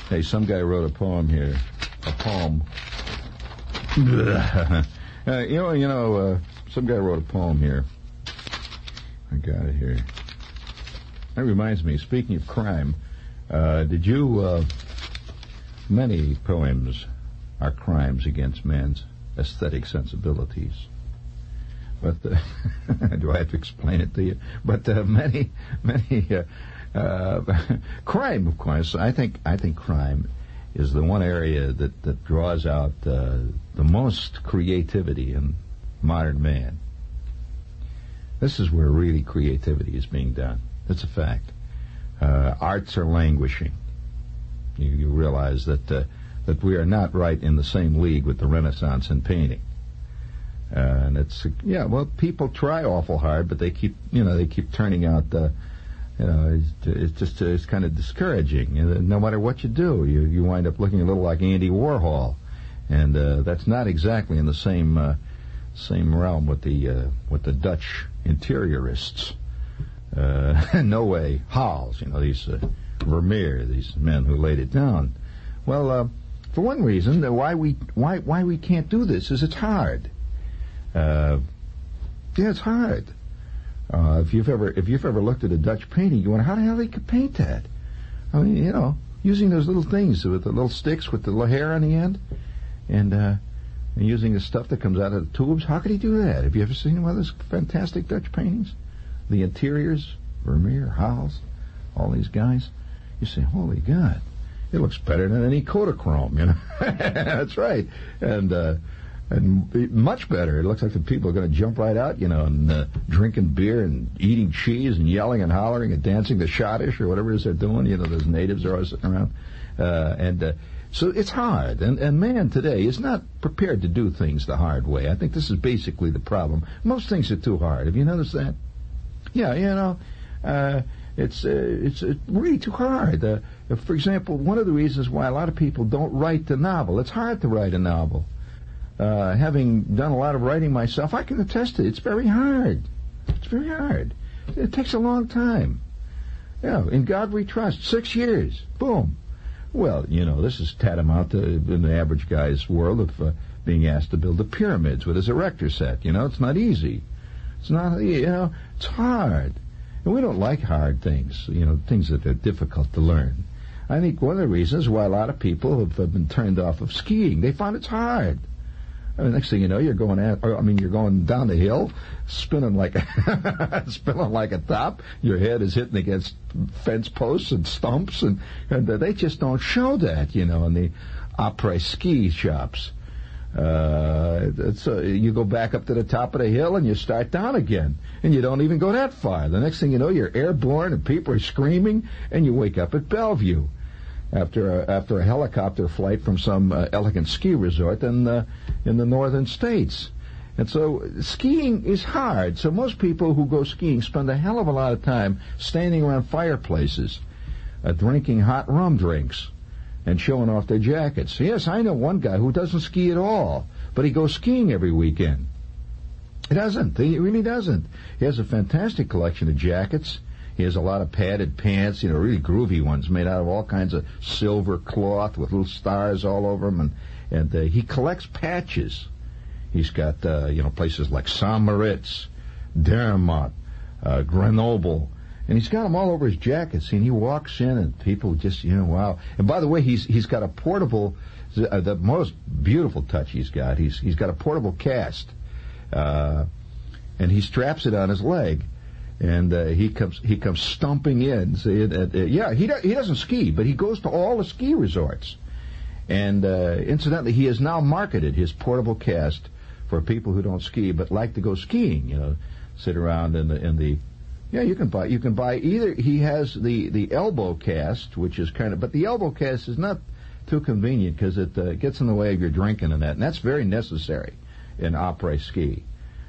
Hey, some guy wrote a poem here. A poem. Some guy wrote a poem here. I got it here. That reminds me, speaking of crime, many poems are crimes against man's aesthetic sensibilities. But, do I have to explain it to you? But many, crime, of course, I think crime is the one area that draws out the most creativity in modern man. This is where really creativity is being done. It's a fact. Arts are languishing. You realize that we are not right in the same league with the Renaissance in painting. And people try awful hard, but they keep turning out, it's kind of discouraging. No matter what you do, you wind up looking a little like Andy Warhol, and that's not exactly in the same realm with the Dutch interiorists. No way. Hals, these Vermeer, these men who laid it down. Well, for one reason, why we can't do this is it's hard. It's hard. If you've ever looked at a Dutch painting, you wonder how the hell they could paint that. I mean, using those little things with the little sticks with the little hair on the end, and using the stuff that comes out of the tubes. How could he do that? Have you ever seen one of those fantastic Dutch paintings? The interiors, Vermeer, Hals, all these guys. You say, holy God, it looks better than any Kodachrome, That's right. And much better. It looks like the people are going to jump right out, and drinking beer and eating cheese and yelling and hollering and dancing the schottisch or whatever it is they're doing. Those natives are always sitting around. So it's hard. And man today is not prepared to do things the hard way. I think this is basically the problem. Most things are too hard. Have you noticed that? Yeah, it's really too hard. For example, one of the reasons why a lot of people don't write the novel, it's hard to write a novel. Having done a lot of writing myself, I can attest to it. It's very hard. It's very hard. It takes a long time. In God we trust. 6 years. Boom. Well, this is tantamount to, in the average guy's world, of being asked to build the pyramids with his erector set. It's not easy. It's not, it's hard. And we don't like hard things, things that are difficult to learn. I think one of the reasons why a lot of people have been turned off of skiing, they find it's hard. Next thing you know, you're going down the hill, spinning like a top. Your head is hitting against fence posts and stumps, and they just don't show that, in the après-ski shops. You go back up to the top of the hill and you start down again, and you don't even go that far. The next thing you know, you're airborne and people are screaming, and you wake up at Bellevue after a helicopter flight from some elegant ski resort in the northern states. And so skiing is hard. So most people who go skiing spend a hell of a lot of time standing around fireplaces, drinking hot rum drinks, and showing off their jackets. Yes, I know one guy who doesn't ski at all, but he goes skiing every weekend. He doesn't. He really doesn't. He has a fantastic collection of jackets. He has a lot of padded pants, really groovy ones made out of all kinds of silver cloth with little stars all over them. And he collects patches. He's got, places like St. Moritz, Dermot, Grenoble. And he's got them all over his jackets. And he walks in and people just, wow. And by the way, he's got a portable, the most beautiful touch he's got. He's got a portable cast. And he straps it on his leg. And he comes stumping in. He doesn't ski, but he goes to all the ski resorts. And incidentally, he has now marketed his portable cast for people who don't ski but like to go skiing. Sit around in the. Yeah, you can buy either. He has the elbow cast, which is but the elbow cast is not too convenient because it gets in the way of your drinking and that's very necessary in après ski.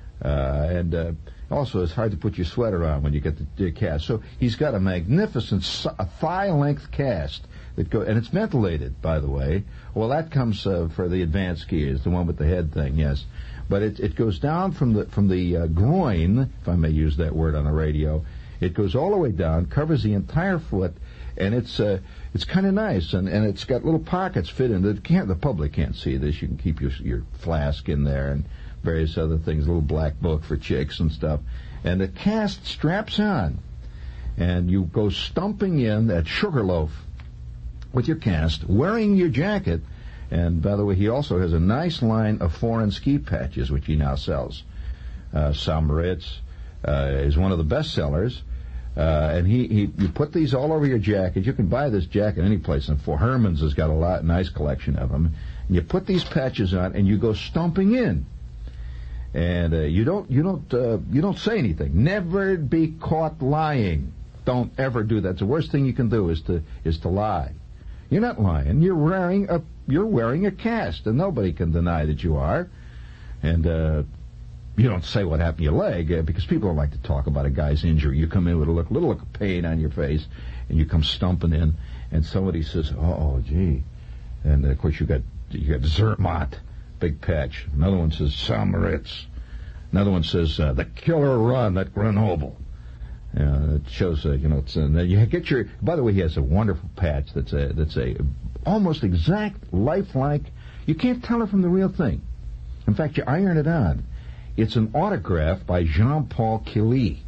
Also, it's hard to put your sweater on when you get the cast. So he's got a magnificent thigh-length cast and it's ventilated, by the way. Well, that comes for the advanced skiers, the one with the head thing, yes. But it goes down from the groin, if I may use that word on the radio, It goes all the way down, covers the entire foot, and it's kind of nice, and it's got little pockets fit in. The public can't see this. You can keep your flask in there and various other things, a little black book for chicks and stuff. And the cast straps on, and you go stumping in at Sugarloaf with your cast, wearing your jacket. And by the way, he also has a nice line of foreign ski patches, which he now sells. Samoritz is one of the best sellers. And you put these all over your jacket. You can buy this jacket any place. And Herman's has got a nice collection of them. And you put these patches on, and you go stomping in. And you don't say anything. Never be caught lying. Don't ever do that. The worst thing you can do is to lie. You're not lying. You're wearing a cast, and nobody can deny that you are. And you don't say what happened to your leg, because people don't like to talk about a guy's injury. You come in with a little look of pain on your face, and you come stumping in, and somebody says, "Oh, gee," and of course you got Zermatt, big patch. Another one says Samoritz. Another one says the Killer Run at Grenoble. It shows, it's, you get your. By the way, he has a wonderful patch that's a almost exact, lifelike. You can't tell it from the real thing. In fact, you iron it on. It's an autograph by Jean-Paul Kelly,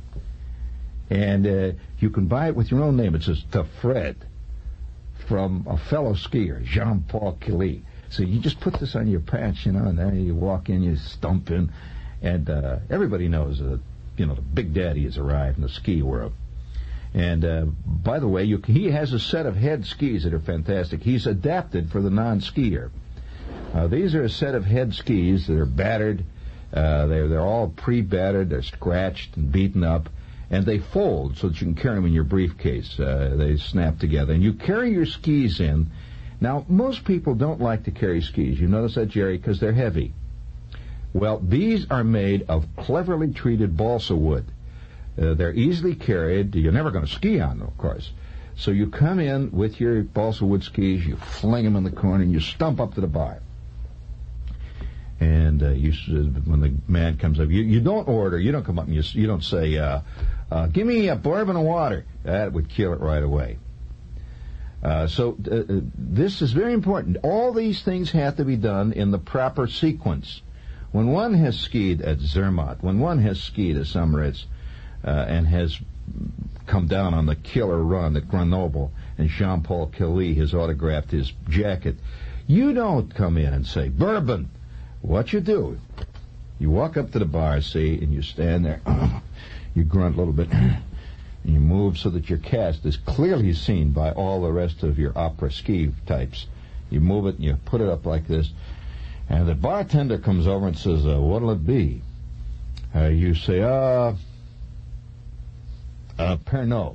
and you can buy it with your own name. It says "To Fred," from a fellow skier, Jean-Paul Kelly. So you just put this on your patch, and there you walk in, you stump in, and everybody knows the Big Daddy has arrived in the ski world. And by the way, he has a set of head skis that are fantastic. He's adapted for the non-skier. These are a set of head skis that are battered. They're all pre-battered. They're scratched and beaten up, and they fold so that you can carry them in your briefcase. They snap together, and you carry your skis in. Now, most people don't like to carry skis. You notice that, Jerry, because they're heavy. Well, these are made of cleverly treated balsa wood. They're easily carried. You're never going to ski on them, of course. So you come in with your balsa wood skis, you fling them in the corner, and you stump up to the bar. And when the man comes up, you don't order. You don't come up and you don't say, "Give me a bourbon and water." That would kill it right away. So this is very important. All these things have to be done in the proper sequence. When one has skied at Zermatt, when one has skied at Samoritz, and has come down on the Killer Run at Grenoble, and Jean-Paul Kelly has autographed his jacket, you don't come in and say, "Bourbon." What you do, you walk up to the bar, see, and you stand there. You grunt a little bit, and you move so that your cast is clearly seen by all the rest of your opera ski types. You move it, and you put it up like this, and the bartender comes over and says, "What'll it be?" You say, Pernod.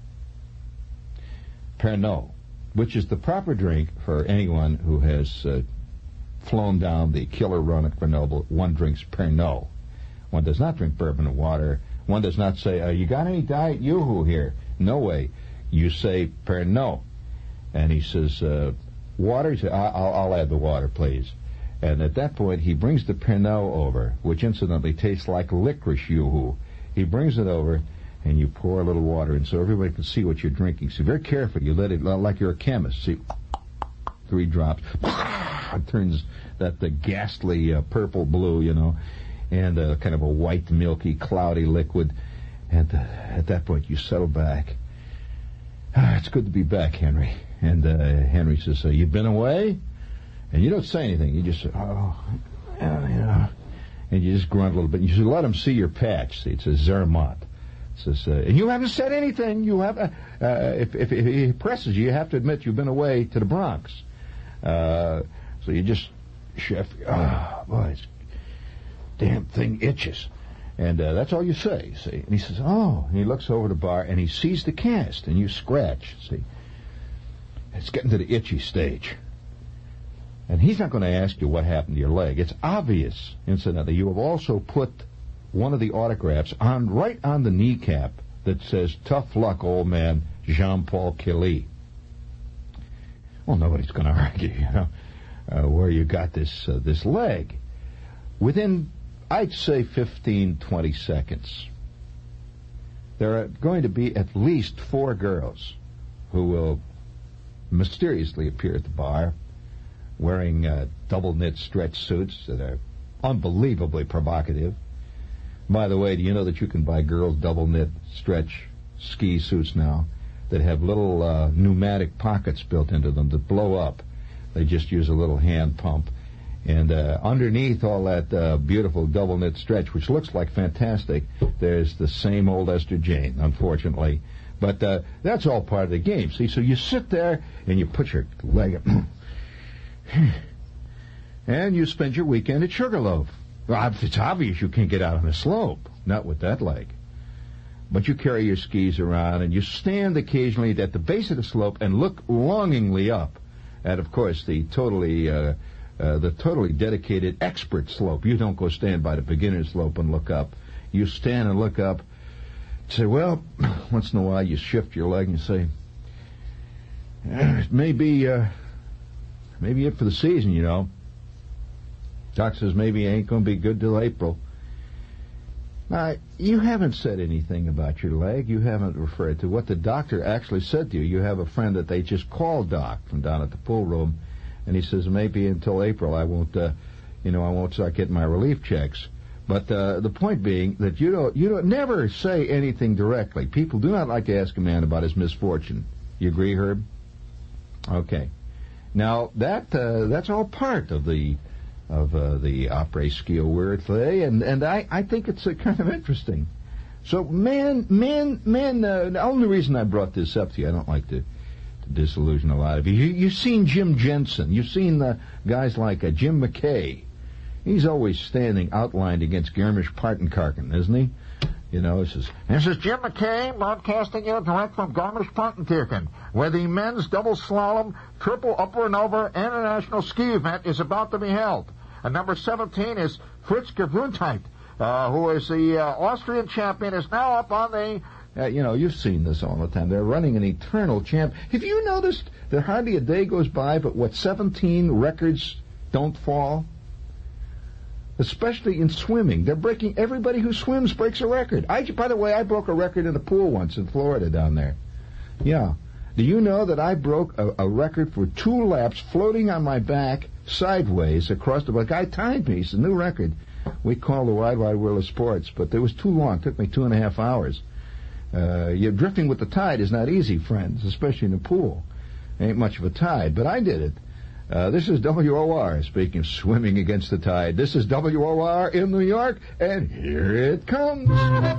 Pernod, which is the proper drink for anyone who has flown down the Killer Run at Grenoble. One drinks Pernod. One does not drink bourbon and water. One does not say, "You got any Diet Yoo-Hoo here?" No way. You say Pernod. And he says, "Water?" He says, I'll add the water, please. And at that point, he brings the Pernod over, which incidentally tastes like licorice Yoo-Hoo. He brings it over, and you pour a little water in so everybody can see what you're drinking. So very carefully, you let it, like you're a chemist. See, 3 drops. It turns the ghastly purple blue, and kind of a white, milky, cloudy liquid. And at that point, you settle back. It's good to be back, Henry. And Henry says, "You've been away?" And you don't say anything. You just say, and you just grunt a little bit. You should let him see your patch. See, it says Zermatt. It says, and you haven't said anything. You have, if he presses you have to admit you've been away to the Bronx. So you just, chef, boy, this damn thing itches. And that's all you say, see. And he says, "Oh." And he looks over the bar, and he sees the cast, and you scratch, see. It's getting to the itchy stage. And he's not going to ask you what happened to your leg. It's obvious, incidentally. You have also put one of the autographs right on the kneecap that says, "Tough luck, old man, Jean-Paul Kelly." Well, nobody's going to argue, where you got this leg. Within, I'd say, 15, 20 seconds, there are going to be at least 4 girls who will mysteriously appear at the bar wearing double-knit stretch suits that are unbelievably provocative. By the way, do you know that you can buy girls' double-knit stretch ski suits now that have little pneumatic pockets built into them that blow up? They just use a little hand pump. And underneath all that beautiful double-knit stretch, which looks like fantastic, there's the same old Esther Jane, unfortunately. But that's all part of the game. See, so you sit there and you put your leg up, and you spend your weekend at Sugarloaf. Well, it's obvious you can't get out on the slope, not with that leg. But you carry your skis around, and you stand occasionally at the base of the slope and look longingly up at, of course, the totally dedicated expert slope. You don't go stand by the beginner slope and look up. You stand and look up. Say, well, once in a while you shift your leg and you say, maybe it for the season, you know. Doc says maybe it ain't going to be good till April. Now, you haven't said anything about your leg. You haven't referred to what the doctor actually said to you. You have a friend that they just called Doc from down at the pool room, and he says maybe until April I won't start getting my relief checks. But the point being that you don't never say anything directly. People do not like to ask a man about his misfortune. You agree, Herb? Okay. Now that's all part of the après ski award today, and I think it's kind of interesting. So men. The only reason I brought this up to you, I don't like to disillusion a lot of you. You've seen Jim Jensen. You've seen guys like Jim McKay. He's always standing outlined against Garmisch-Partenkirchen, isn't he? You know, this is Jim McKay broadcasting you direct from Garmisch-Partenkirchen, where the men's double slalom, triple upper and over international ski event is about to be held. And number 17 is Fritz Gesundheit, who is the Austrian champion, is now up on the... you've seen this all the time. They're running an eternal champ. Have you noticed that hardly a day goes by but 17 records don't fall? Especially in swimming. They're breaking, everybody who swims breaks a record. By the way, I broke a record in the pool once in Florida down there. Yeah. Do you know that I broke a record for 2 laps floating on my back sideways across the... A guy timed me. It's a new record. We call the Wide Wide World of Sports, but it was too long. It took me 2.5 hours. You're drifting with the tide is not easy, friends, especially in the pool. Ain't much of a tide, but I did it. This is WOR, speaking of swimming against the tide. This is WOR in New York, and here it comes.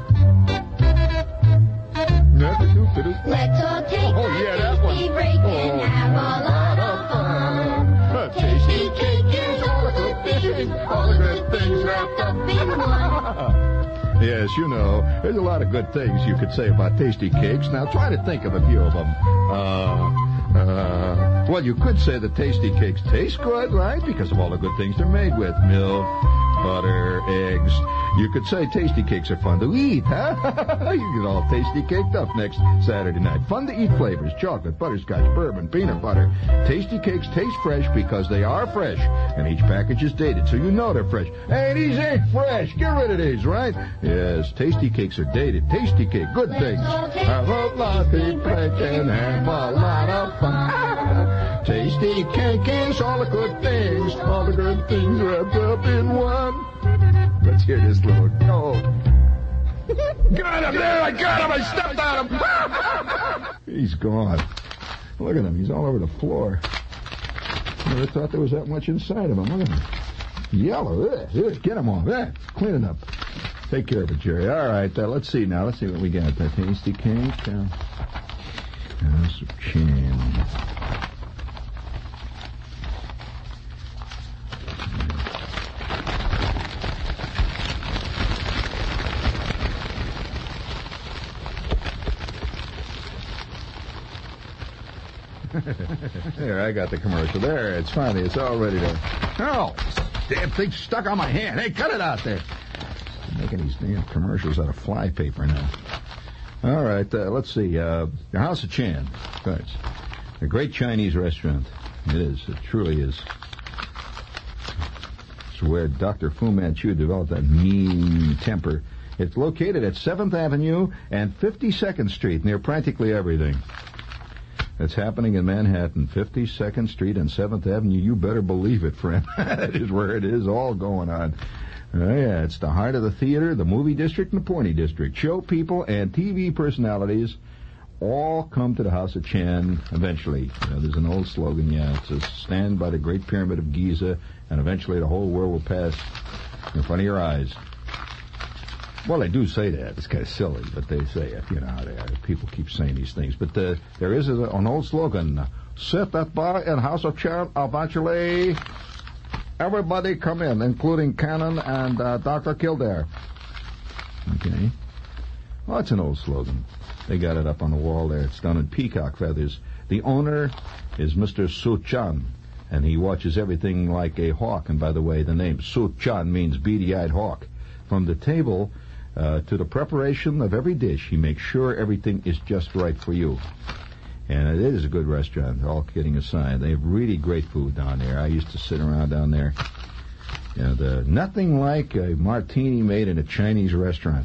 Let's all take a tasty break and have a lot of fun. Tasty cake is all the good things, all the good things wrapped up in one. Yes, you know, there's a lot of good things you could say about tasty cakes. Now try to think of a few of them. Well, you could say that tasty cakes taste good, right? Because of all the good things they're made with. Milk, butter, eggs. You could say tasty cakes are fun to eat, huh? You get all tasty caked up next Saturday night. Fun to eat flavors: chocolate, butterscotch, bourbon, peanut butter. Tasty cakes taste fresh because they are fresh, and each package is dated, so you know they're fresh. Hey, these ain't fresh. Get rid of these, right? Yes, tasty cakes are dated. Tasty cake, good things. Have a lot of break and have a lot of fun. Tasty cake is all the good things, all the good things wrapped up in one. Let's hear this little gold. Got him! There, I got him! I stepped on him! He's gone. Look at him. He's all over the floor. Never thought there was that much inside of him. Look at him. Yellow. Get him off. Clean it up. Take care of it, Jerry. All right. Let's see now. Let's see what we got. That tasty cake. House of Chan. There, I got the commercial. There, it's finally, it's all ready to... Oh, damn thing's stuck on my hand. Hey, cut it out there. I'm making these damn commercials out of fly paper now. All right, let's see. The House of Chan. It's a great Chinese restaurant. It is. It truly is. It's where Dr. Fu Manchu developed that mean temper It's located at 7th Avenue and 52nd Street, near practically everything. It's happening in Manhattan, 52nd Street and 7th Avenue. You better believe it, friend. That is where it is all going on. Oh, yeah, it's the heart of the theater, the movie district, and the porny district. Show people and TV personalities all come to the House of Chan eventually. There's an old slogan, it says, stand by the Great Pyramid of Giza, and eventually the whole world will pass in front of your eyes. Well, they do say that. It's kind of silly, but they say it. You know how they are. People keep saying these things. But there is an old slogan, sit at bar in House of Chan, eventually everybody come in, including Cannon and Dr. Kildare. Okay. Well, it's an old slogan. They got it up on the wall there. It's done in peacock feathers. The owner is Mr. Su Chan, and he watches everything like a hawk. And by the way, the name Su Chan means beady-eyed hawk. From the table to the preparation of every dish, he makes sure everything is just right for you. And it is a good restaurant, all kidding aside. They have really great food down there. I used to sit around down there. Nothing like a martini made in a Chinese restaurant.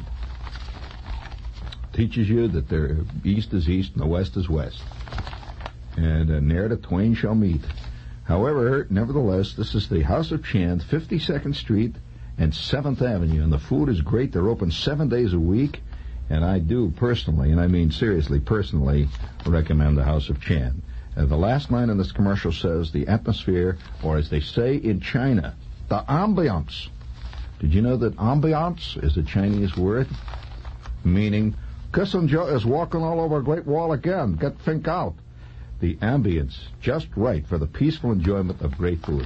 Teaches you that the east is east and the west is west. And ne'er the twain shall meet. However, nevertheless, this is the House of Chan, 52nd Street and 7th Avenue, and the food is great. They're open 7 days a week, and I do personally, and I mean seriously personally, recommend the House of Chan. The last line in this commercial says, the atmosphere, or as they say in China, the ambiance. Did you know that ambiance is a Chinese word? Meaning, Kissinger is walking all over a Great Wall again. Get think out. The ambience, just right for the peaceful enjoyment of great food.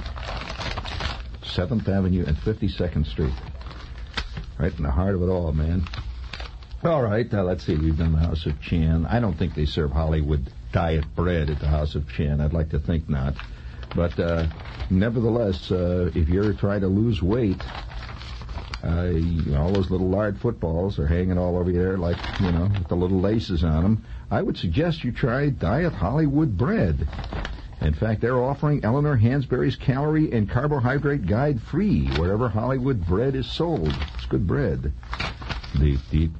7th Avenue and 52nd Street. Right in the heart of it all, man. All right, let's see. We've done the House of Chan. I don't think they serve Hollywood diet bread at the House of Chan. I'd like to think not. But nevertheless, if you're trying to lose weight, all those little lard footballs are hanging all over you there like, with the little laces on them. I would suggest you try Diet Hollywood bread. In fact, they're offering Eleanor Hansberry's Calorie and Carbohydrate Guide free wherever Hollywood bread is sold. It's good bread. I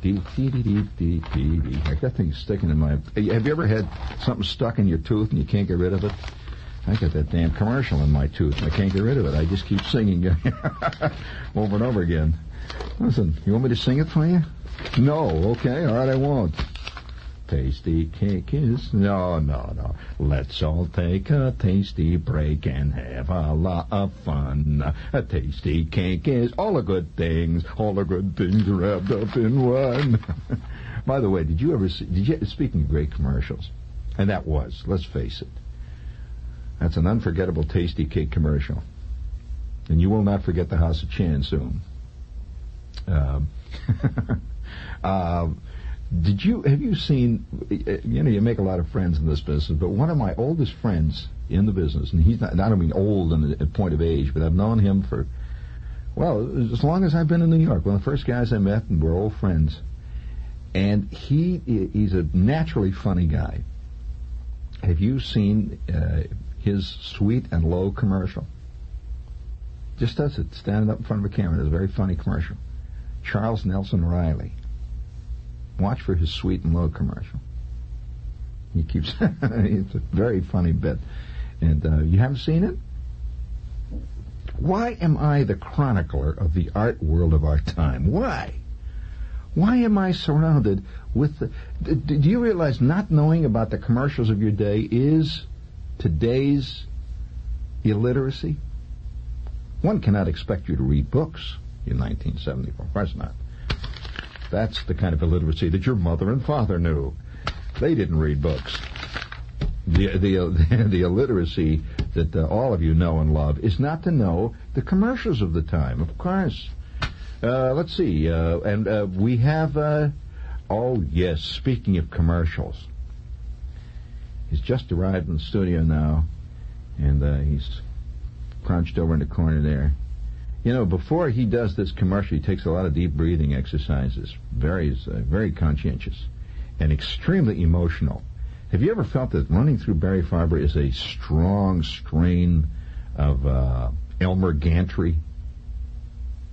got things sticking in my... Have you ever had something stuck in your tooth and you can't get rid of it? I got that damn commercial in my tooth. I can't get rid of it. I just keep singing over and over again. Listen, you want me to sing it for you? No. Okay. All right, I won't. Tasty cake is... No. Let's all take a tasty break and have a lot of fun. A tasty cake is all the good things wrapped up in one. By the way, did you ever see... Speaking of great commercials, and that was, let's face it, that's an unforgettable tasty cake commercial. And you will not forget the House of Chan soon. Have you seen, you make a lot of friends in this business, but one of my oldest friends in the business, and he's not, I don't mean old in the point of age, but I've known him for, as long as I've been in New York. One of the first guys I met, and we're old friends. And he's a naturally funny guy. Have you seen his Sweet and Low commercial? Just does it, standing up in front of a camera. It's a very funny commercial. Charles Nelson Riley. Watch for his Sweet and Low commercial. He keeps... It's a very funny bit. And you haven't seen it? Why am I the chronicler of the art world of our time? Why? Why am I surrounded with the... Do you realize not knowing about the commercials of your day is today's illiteracy? One cannot expect you to read books in 1974. Of course not. That's the kind of illiteracy that your mother and father knew. They didn't read books. The illiteracy that all of you know and love is not to know the commercials of the time, of course. Let's see. We have... oh, yes, speaking of commercials. He's just arrived in the studio now, and he's crouched over in the corner there. Before he does this commercial, he takes a lot of deep breathing exercises. Very conscientious and extremely emotional. Have you ever felt that running through Barry Farber is a strong strain of Elmer Gantry?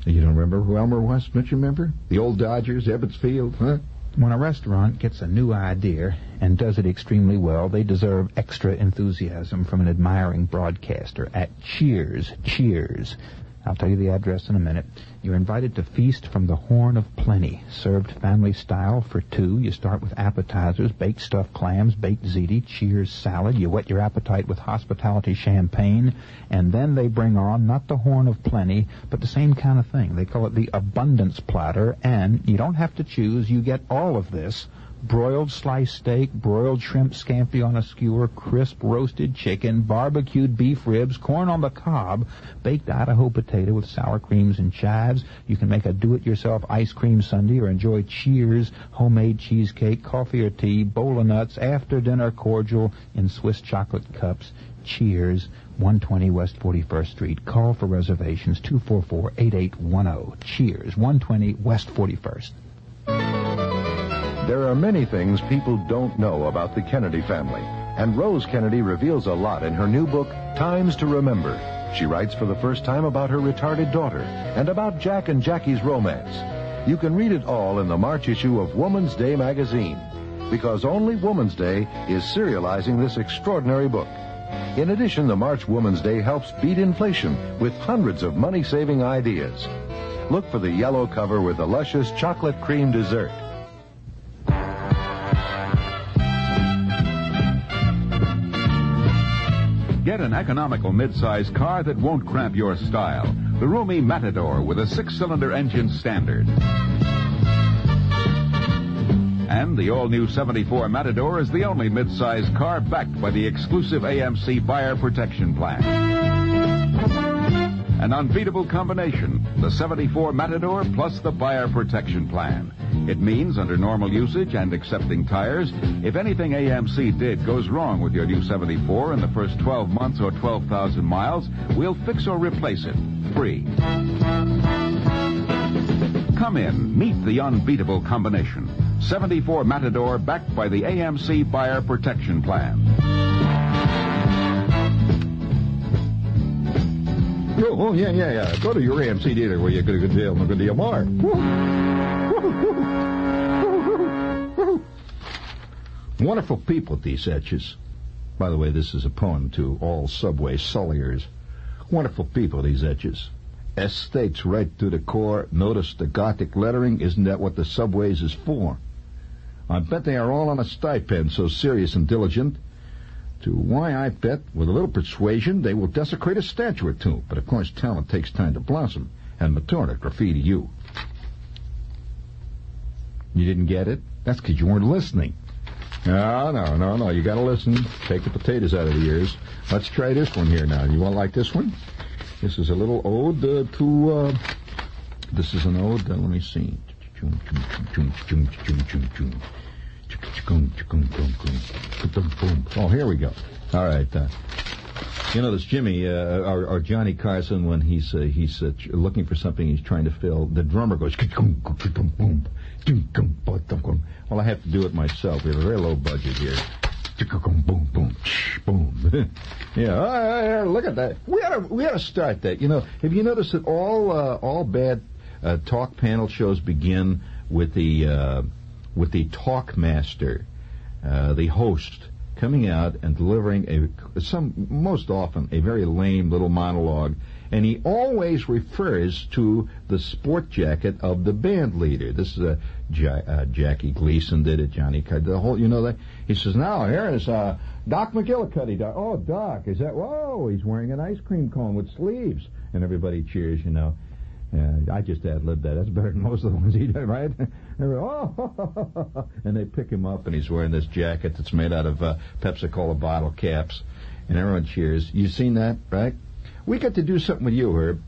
You don't remember who Elmer was? Don't you remember? The old Dodgers, Ebbets Field, huh? When a restaurant gets a new idea and does it extremely well, they deserve extra enthusiasm from an admiring broadcaster. At Cheers, Cheers. I'll tell you the address in a minute. You're invited to feast from the Horn of Plenty, served family style for two. You start with appetizers, baked stuffed clams, baked ziti, Cheers salad. You whet your appetite with hospitality champagne, and then they bring on not the Horn of Plenty, but the same kind of thing. They call it the Abundance Platter, and you don't have to choose. You get all of this. Broiled sliced steak, broiled shrimp scampi on a skewer, crisp roasted chicken, barbecued beef ribs, corn on the cob, baked Idaho potato with sour creams and chives. You can make a do-it-yourself ice cream sundae or enjoy Cheers homemade cheesecake, coffee or tea, bowl of nuts, after-dinner cordial in Swiss chocolate cups. Cheers, 120 West 41st Street. Call for reservations, 244-8810. Cheers, 120 West 41st. There are many things people don't know about the Kennedy family, and Rose Kennedy reveals a lot in her new book, Times to Remember. She writes for the first time about her retarded daughter and about Jack and Jackie's romance. You can read it all in the March issue of Woman's Day magazine, because only Woman's Day is serializing this extraordinary book. In addition, the March Woman's Day helps beat inflation with hundreds of money-saving ideas. Look for the yellow cover with the luscious chocolate cream dessert. Get an economical mid-size car that won't cramp your style. The roomy Matador with a 6-cylinder engine standard. And the all-new 74 Matador is the only mid-size car backed by the exclusive AMC Buyer Protection Plan. An unbeatable combination, the 74 Matador plus the Buyer Protection Plan. It means, under normal usage and accepting tires, if anything AMC did goes wrong with your new 74 in the first 12 months or 12,000 miles, we'll fix or replace it, free. Come in, meet the unbeatable combination. 74 Matador backed by the AMC Buyer Protection Plan. Oh, yeah. Go to your AMC dealer where you get a good deal and a good deal more. Wonderful people, these etches. By the way, this is a poem to all subway sulliers. Wonderful people, these etches. Estates right to the core. Notice the Gothic lettering. Isn't that what the subways is for? I bet they are all on a stipend, so serious and diligent. To why, I bet, with a little persuasion, they will desecrate a statue or two. But, of course, talent takes time to blossom, and mature to graffiti you. You didn't get it? That's because you weren't listening. No. You got to listen. Take the potatoes out of the ears. Let's try this one here now. You want to like this one? This is a little ode to, this is an ode, let me see. Oh, here we go. All right. You know, this Jimmy, or Johnny Carson, when he's looking for something he's trying to fill, the drummer goes, well, I have to do it myself. We have a very low budget here. Boom, boom, boom. Yeah, look at that. We ought to start that. You know, have you noticed that all bad talk panel shows begin with the talk master, the host, coming out and delivering most often a very lame little monologue, and he always refers to the sport jacket of the band leader. This is Jackie Gleason did it, Johnny Carson, the whole, you know that. He says, now here is Doc McGillicuddy. Oh, Doc, is that? Whoa, he's wearing an ice cream cone with sleeves, and everybody cheers, you know. I just ad-libbed that. That's better than most of the ones he did, right? And they pick him up, and he's wearing this jacket that's made out of Pepsi-Cola bottle caps, and everyone cheers. You've seen that, right? We got to do something with you, Herb.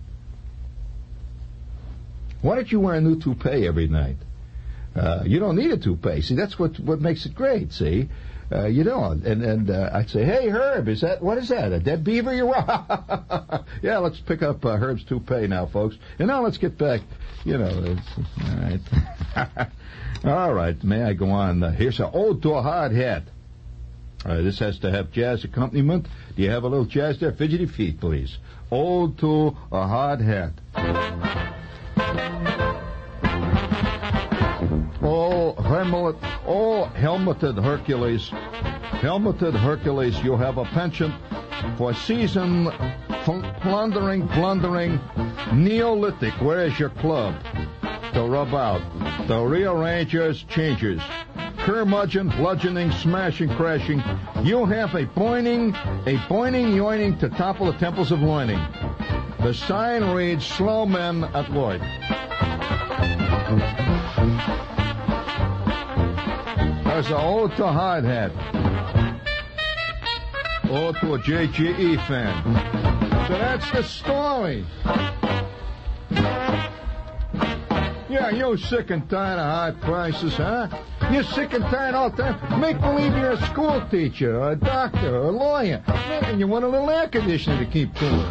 Why don't you wear a new toupee every night? You don't need a toupee. See, that's what makes it great, see? You don't. And I'd say, hey, Herb, what is that, a dead beaver you're Yeah, let's pick up Herb's toupee now, folks. And now let's get back, you know, all right. All right, may I go on? Here's an ode to a hard hat. This has to have jazz accompaniment. Do you have a little jazz there? Fidgety feet, please. Ode to a hard hat. helmeted Hercules. Helmeted Hercules, you have a penchant for season plundering, Neolithic. Where is your club? To rub out. The rearrangers, changers. Curmudgeon, bludgeoning, smashing, crashing. You have a boining, yoining to topple the temples of loining. The sign reads, slow men at Lloyd. There's an ode to hard hat. Ode to a JGE fan. So that's the story. Yeah, you're sick and tired of high prices, huh? You're sick and tired all the time. Make believe you're a school teacher, or a doctor, or a lawyer. And you want a little air conditioner to keep cool.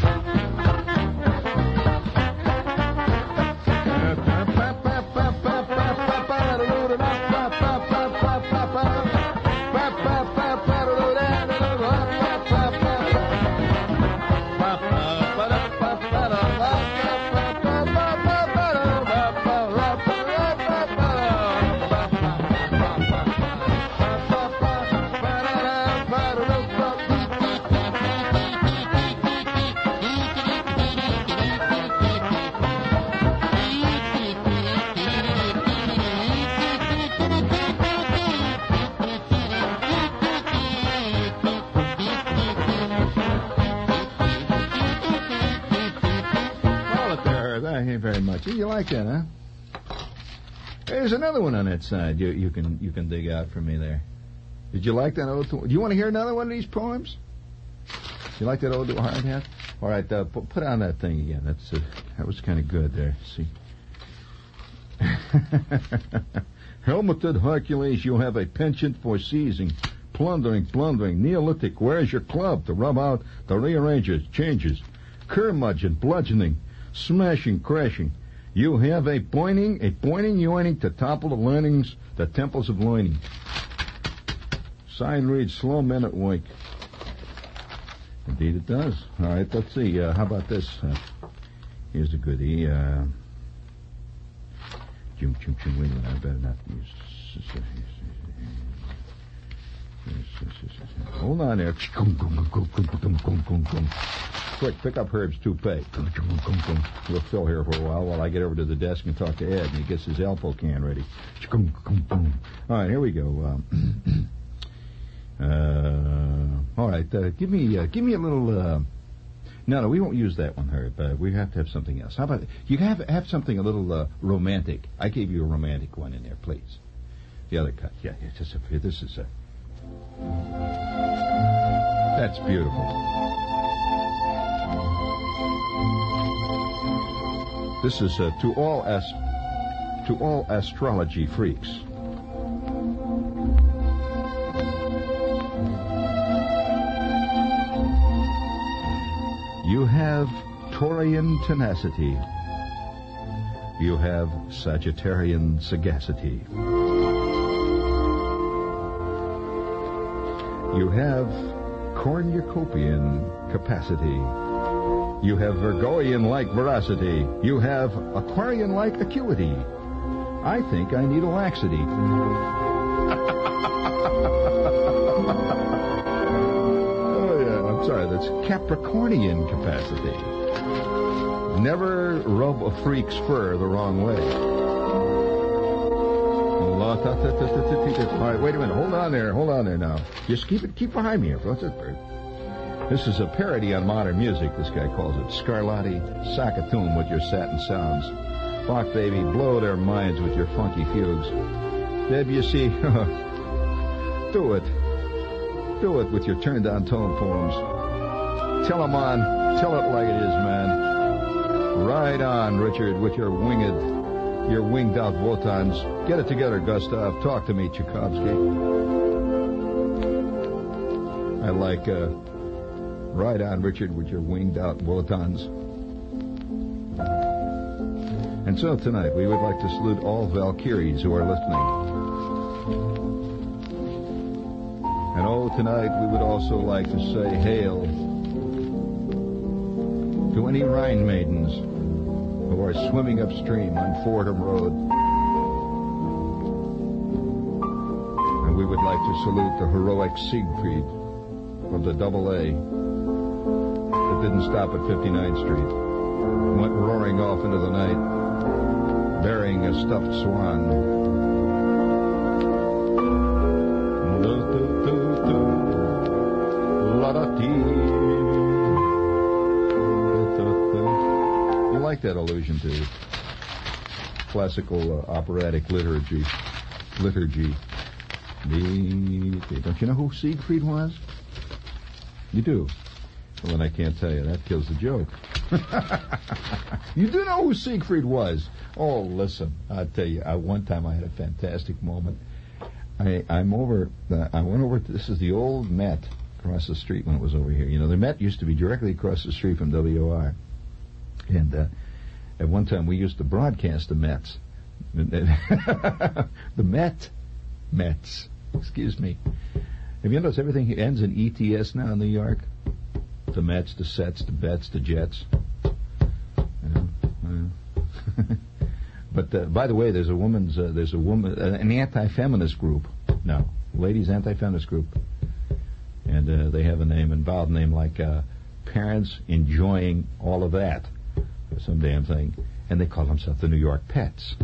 Very much. You like that, huh? There's another one on that side you can dig out for me there. Did you like that ode to? Do you want to hear another one of these poems? You like that ode to a hard hat? All right, put on that thing again. That was kind of good there. See. Helmeted Hercules, you have a penchant for seizing, plundering, Neolithic. Where's your club to rub out the rearrangers, changes, curmudgeon, bludgeoning, smashing, crashing. You have a pointing, yoining to topple the learnings, the temples of loining. Sign reads, slow men at wake. Indeed it does. All right, let's see. How about this? Here's a goodie. Wait a minute, I better not use... Hold on there. Quick, pick up Herb's toupee. We'll fill here for a while I get over to the desk and talk to Ed, and he gets his Alpo can ready. All right, here we go. All right, give me a little... No, we won't use that one, Herb. We have to have something else. How about you have something a little romantic? I gave you a romantic one in there, please. The other cut. Yeah, this is a... That's beautiful. This is to all astrology freaks. You have Taurian tenacity. You have Sagittarian sagacity. You have cornucopian capacity. You have Virgoian-like veracity. You have Aquarian-like acuity. I think I need a laxity. Oh, yeah, I'm sorry, that's Capricornian capacity. Never rub a freak's fur the wrong way. All right, wait a minute. Hold on there now. Just keep behind me here. What's this, Bert? This is a parody on modern music. This guy calls it Scarlatti, Saccatune with your satin sounds. Bach, baby, blow their minds with your funky fugues. Debussy, do it with your turned-down tone poems. Tell it like it is, man. Ride on, Richard, with your winged-out Wotans. Get it together, Gustav. Talk to me, Tchaikovsky. I like, Ride on, Richard, with your winged-out Wotans. And so tonight, we would like to salute all Valkyries who are listening. And tonight, we would also like to say hail to any Rhine maidens who are swimming upstream on Fordham Road. to salute the heroic Siegfried of the AA that didn't stop at 59th Street. Went roaring off into the night, bearing a stuffed swan. You like that allusion to classical operatic liturgy. Don't you know who Siegfried was? You do? Well, then I can't tell you. That kills the joke. You do know who Siegfried was? Oh, listen. I'll tell you. One time I had a fantastic moment. I went over. This is the old Met across the street when it was over here. You know, the Met used to be directly across the street from WR. And at one time we used to broadcast the Mets. The Mets. Excuse me. Have you noticed everything ends in ETS now in New York? The Mets, the Sets, the Bets, the Jets. But by the way, there's a woman, an anti-feminist group. No, ladies anti-feminist group, and they have a involved name like Parents Enjoying All of That, or some damn thing, and they call themselves the New York Pets.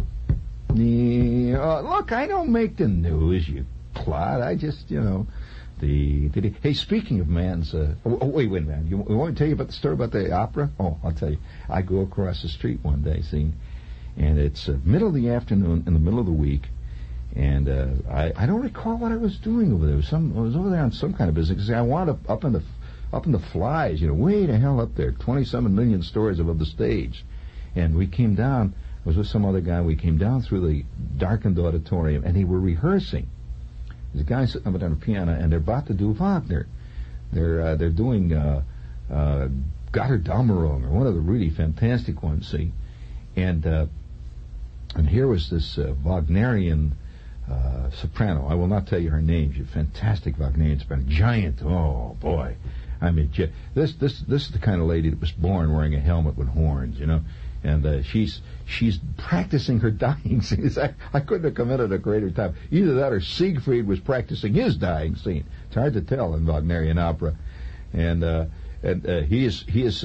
Look, I don't make the news, you clod. I just, Hey, speaking of man's... wait a minute. You want me to tell you about the story about the opera? Oh, I'll tell you. I go across the street one day, and it's middle of the afternoon in the middle of the week, and I don't recall what I was doing over there. I was over there on some kind of business. I wound up in the flies, way the hell up there, 27 million stories above the stage. And we came down... I was with some other guy. We came down through the darkened auditorium, and they were rehearsing. There's a guy sitting up on the piano, and they're about to do Wagner. They're doing Götterdämmerung, or one of the really fantastic ones. See, and here was this Wagnerian soprano. I will not tell you her name. She's a fantastic Wagnerian soprano, giant. Oh boy, I mean, this is the kind of lady that was born wearing a helmet with horns, And she's practicing her dying scenes. I couldn't have committed a greater time. Either that or Siegfried was practicing his dying scene. It's hard to tell in Wagnerian opera. And he's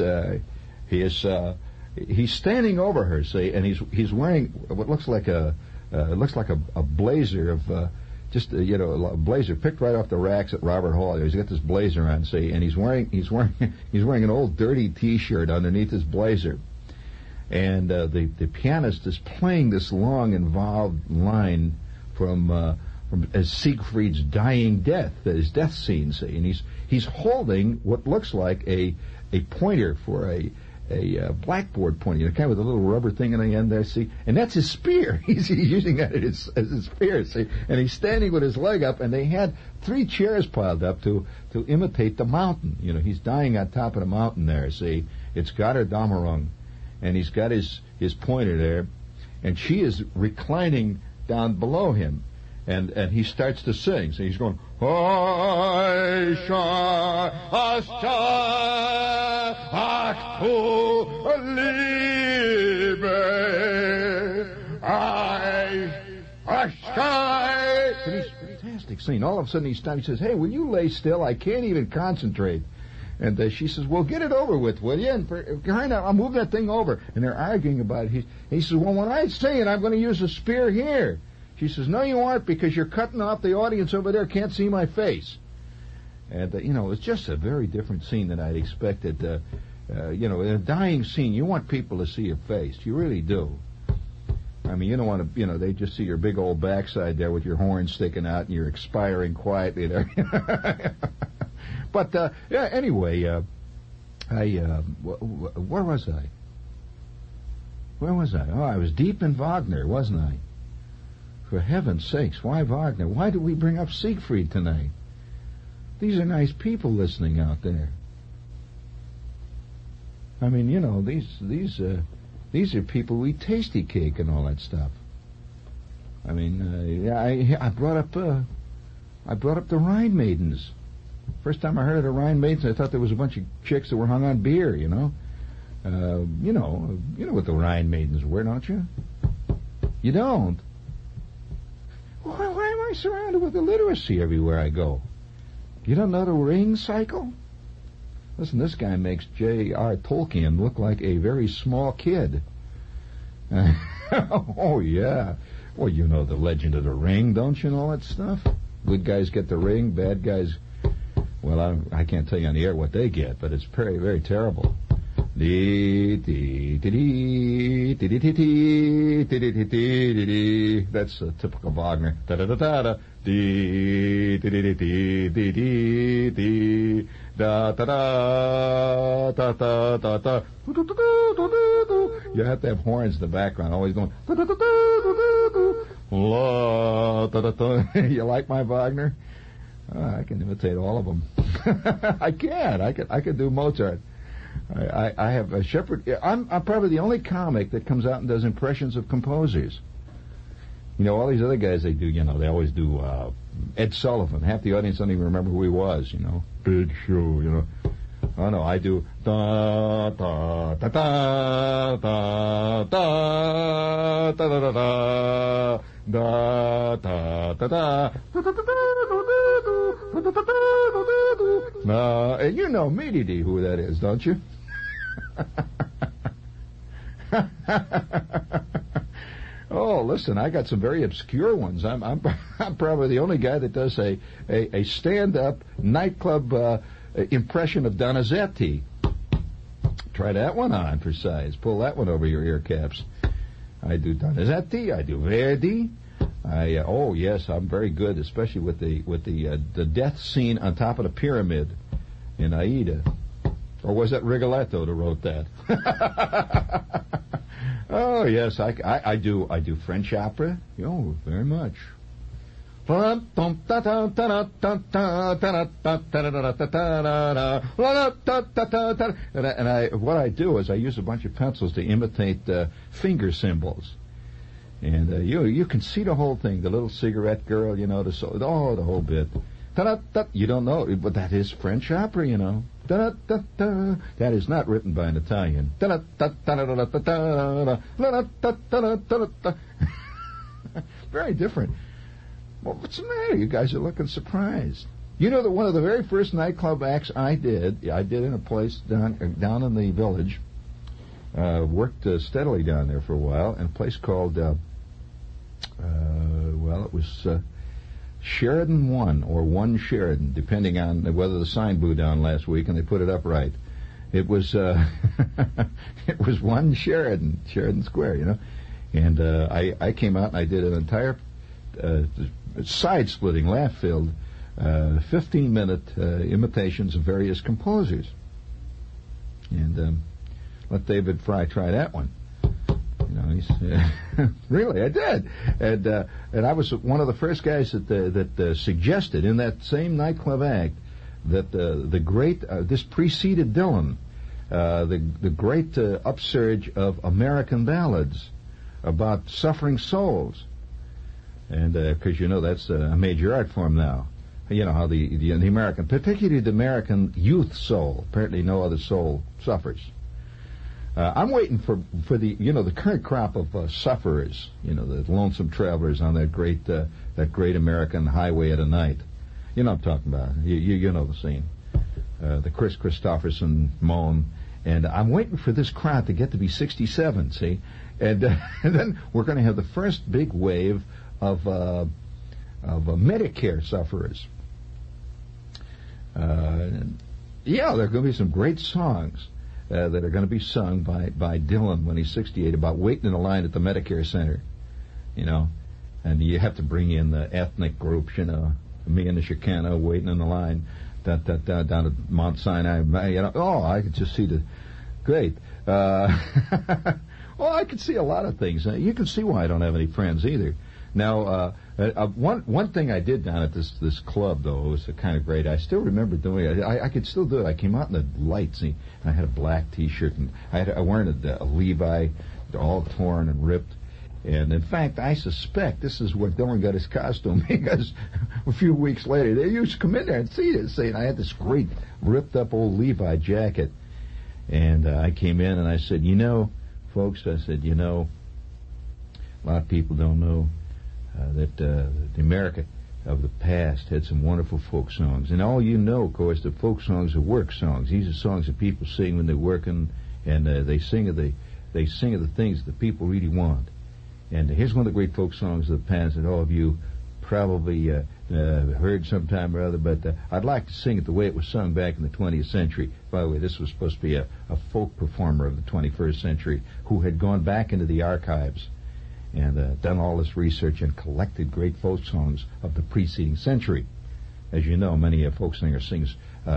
standing over her, see, and he's wearing what looks like a blazer of just a blazer picked right off the racks at Robert Hall. He's got this blazer on, see, and he's wearing an old dirty T-shirt underneath his blazer. And the pianist is playing this long, involved line from Siegfried's dying death, his death scene. See, and he's holding what looks like a pointer for a blackboard pointer, kind of with a little rubber thing in the end there. See, and that's his spear. He's using that as his spear. See, and he's standing with his leg up, and they had 3 chairs piled up to imitate the mountain. He's dying on top of the mountain there. See, it's Götterdämmerung. And he's got his pointer there, and she is reclining down below him, and he starts to sing. So he's going, It's a fantastic scene. All of a sudden he stops. He says, "Hey, will you lay still? I can't even concentrate." And she says, "Well, get it over with, will you? And I'll move that thing over." And they're arguing about it. He says, "Well, when I sing it, I'm going to use a spear here." She says, "No, you aren't, because you're cutting off the audience over there. Can't see my face." And, it's just a very different scene than I'd expected. In a dying scene, you want people to see your face. You really do. I mean, you don't want to, they just see your big old backside there with your horns sticking out and you're expiring quietly there. But, anyway, where was I? Oh, I was deep in Wagner, wasn't I? For heaven's sakes, why Wagner? Why did we bring up Siegfried tonight? These are nice people listening out there. I mean, these are people who eat tasty cake and all that stuff. I mean, I brought up the Rhine Maidens. First time I heard of the Rhine Maidens, I thought there was a bunch of chicks that were hung on beer, You know what the Rhine Maidens were, don't you? You don't? Why am I surrounded with illiteracy everywhere I go? You don't know the ring cycle? Listen, this guy makes J.R. Tolkien look like a very small kid. Oh, yeah. Well, you know the legend of the ring, don't you, and all that stuff? Good guys get the ring, bad guys... Well, I can't tell you on the air what they get, but it's very, very terrible. That's a typical Wagner. Da-da-da-da-da. Da-da-da-da-da-da. You have to have horns in the background, always going. You like my Wagner? I can imitate all of them. I can do Mozart. I have a Shepherd. I'm probably the only comic that comes out and does impressions of composers. You know, all these other guys, they do, you know, they always do Ed Sullivan. Half the audience don't even remember who he was, you know. Big show, you know. Oh, no, I do da da da da da da da da da da da da da. And you know immediately who that is, don't you? Oh, listen, I got some very obscure ones. I'm probably the only guy that does a stand-up nightclub impression of Donizetti. Try that one on for size. Pull that one over your ear caps. I do Donizetti. I do Verdi. Oh yes, I'm very good, especially with the death scene on top of the pyramid in Aida. Or was that Rigoletto that wrote that? Oh yes, I do French opera. Oh, very much. And what I do is I use a bunch of pencils to imitate finger symbols. And you can see the whole thing. The little cigarette girl, you know, the whole bit. You don't know, but that is French opera, you know. That is not written by an Italian. Very different. Well, what's the matter? You guys are looking surprised. You know that one of the very first nightclub acts I did in a place down in the village. Worked steadily down there for a while, in a place called, it was Sheridan 1 or 1 Sheridan, depending on whether the sign blew down last week and they put it up right. It was it was 1 Sheridan Square, you know. And I came out and I did an entire side-splitting, laugh-filled, 15-minute imitations of various composers. And let David Fry try that one. You know, he's really, I did, and I was one of the first guys that suggested in that same nightclub act that the great this preceded Dylan, the great upsurge of American ballads about suffering souls, and because you know that's a major art form now. You know how the American, particularly the American youth soul, apparently no other soul suffers. I'm waiting for the the current crop of sufferers, the lonesome travelers on that great American highway at a night. You know what I'm talking about. You know the scene. The Chris Christopherson moan, and I'm waiting for this crowd to get to be 67. See, and then we're going to have the first big wave of Medicare sufferers. There are going to be some great songs that are going to be sung by Dylan when he's 68 about waiting in a line at the Medicare Center, and you have to bring in the ethnic groups, me and the Chicano waiting in the line down at Mount Sinai, I could just see great. Well, I could see a lot of things. You can see why I don't have any friends either. Now, one thing I did down at this club, though, was kind of great. I still remember doing it. I could still do it. I came out in the lights, and I had a black T-shirt, and I wearing a Levi, all torn and ripped. And in fact, I suspect this is where Dylan got his costume, because a few weeks later, they used to come in there and see this. And I had this great ripped-up old Levi jacket. And I came in and I said, folks, a lot of people don't know. that the America of the past had some wonderful folk songs. And all you know, of course, the folk songs are work songs. These are songs that people sing when they're working, and they sing of the things that the people really want. And here's one of the great folk songs of the past that all of you probably heard sometime or other, but I'd like to sing it the way it was sung back in the 20th century. By the way, this was supposed to be a folk performer of the 21st century who had gone back into the archives and done all this research and collected great folk songs of the preceding century. As you know, many folk singers sing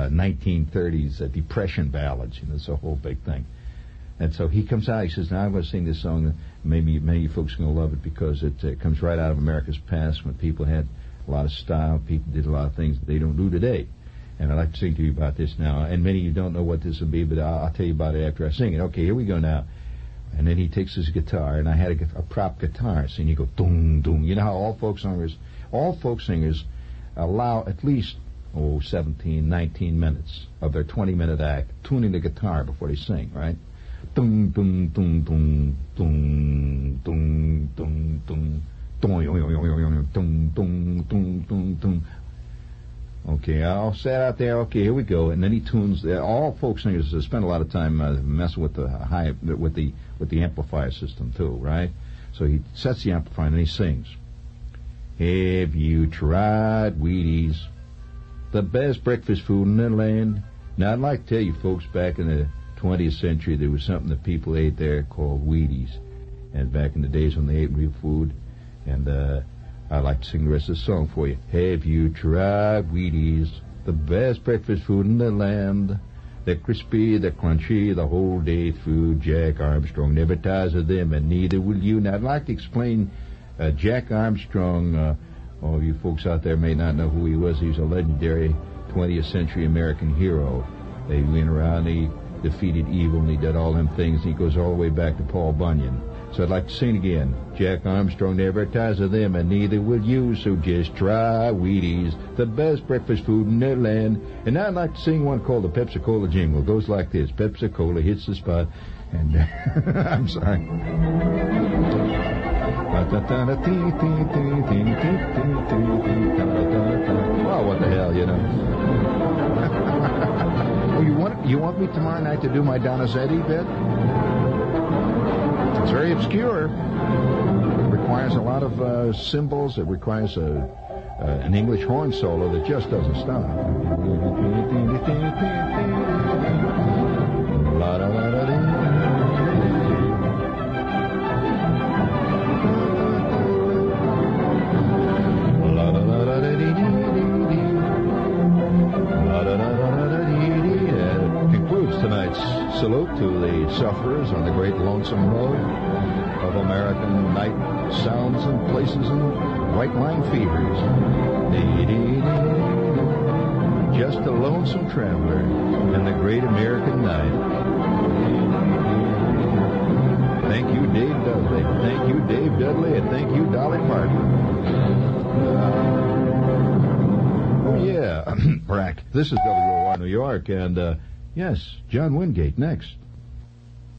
1930s Depression ballads. You know, it's a whole big thing. And so he comes out, he says, now I'm going to sing this song. Maybe many of you folks are going to love it because it comes right out of America's past when people had a lot of style, people did a lot of things that they don't do today. And I'd like to sing to you about this now. And many of you don't know what this will be, but I'll tell you about it after I sing it. Okay, here we go now. And then he takes his guitar, and I had a prop guitar, so you go, dong, dong. You know how all folk singers allow at least 17, 19 minutes of their 20-minute act tuning the guitar before they sing, right? Dum dum dum dum dum dum dum dum dum dum dum dum. Okay, I'll sit out there. Okay, here we go. And then he tunes. All folk singers spend a lot of time messing with the amplifier system too, right? So he sets the amplifier and he sings. Have you tried Wheaties, the best breakfast food in the land? Now, I'd like to tell you folks, back in the 20th century, there was something that people ate there called Wheaties. And back in the days when they ate real food. And I'd like to sing the rest of the song for you. Have you tried Wheaties, the best breakfast food in the land? They're crispy, they're crunchy, the whole day through. Jack Armstrong never tires of them, and neither will you. Now, I'd like to explain Jack Armstrong. All of you folks out there may not know who he was. He was a legendary 20th century American hero. They went around, he defeated evil, and he did all them things. And he goes all the way back to Paul Bunyan. So I'd like to sing again. Jack Armstrong never tires of them, and neither will you. So just try Wheaties, the best breakfast food in the land. And now I'd like to sing one called the Pepsi-Cola jingle. It goes like this. Pepsi-Cola hits the spot. And I'm sorry. Well, what the hell, you know. Oh, you want me tomorrow night to do my Donizetti bit? It's very obscure. It requires a lot of cymbals. It requires an English horn solo that just doesn't stop. Salute to the sufferers on the great lonesome road of American night sounds and places and white line fevers. Just a lonesome traveler in the great American night. Thank you, Dave Dudley. Thank you, Dave Dudley, and thank you, Dolly Parton. Oh, yeah. Brack. This is WOR New York, and yes, John Wingate next.